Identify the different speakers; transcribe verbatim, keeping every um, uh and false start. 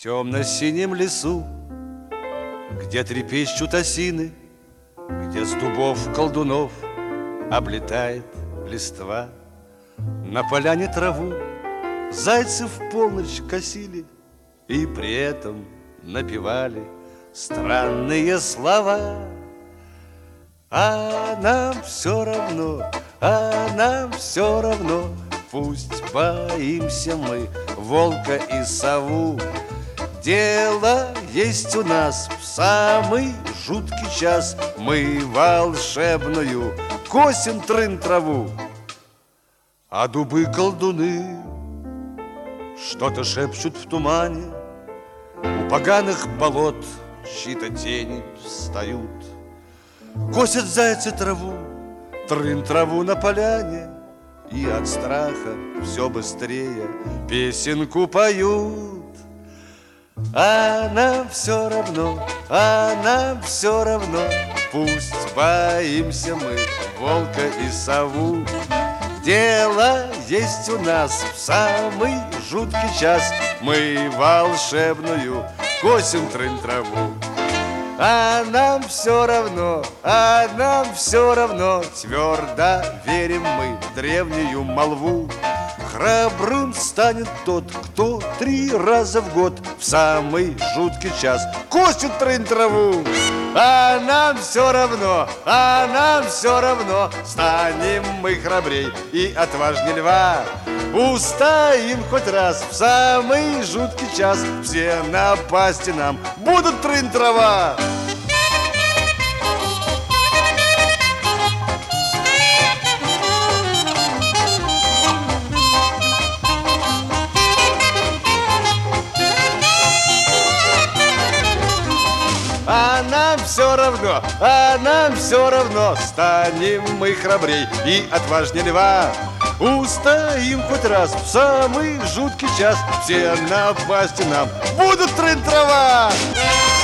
Speaker 1: темно-синем лесу, где трепещут осины, где с дубов колдунов облетает листва. На поляне траву зайцы в полночь косили и при этом напевали странные слова. А нам все равно, а нам все равно, пусть боимся мы волка и сову. Дело есть у нас в самый жуткий час, мы волшебную косим трын-траву. А дубы-колдуны что-то шепчут в тумане, у поганых болот чьи-то тени встают. Косят зайцы траву, трын-траву на поляне, и от страха все быстрее песенку поют. А нам все равно, а нам все равно, пусть боимся мы волка и сову. Дело есть у нас в самый жуткий час, мы волшебную косим трын-траву. А нам все равно, а нам все равно, твердо верим мы в древнюю молву. Храбрым станет тот, кто три раза в год в самый жуткий час косит трын-траву. А нам все равно, а нам все равно, станем мы храбрей и отважней льва. Устоим хоть раз в самый жуткий час, все напасти нам будут трын-трава. А нам все равно, а нам все равно, станем мы храбрей и отважней льва. Устоим хоть раз в самый жуткий час, все напасти нам будут трын-трава.